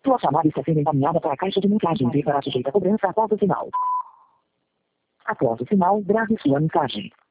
Sua chamada está sendo encaminhada para a caixa de mensagens e será sujeita a cobrança após o sinal. Após o sinal, grave sua mensagem.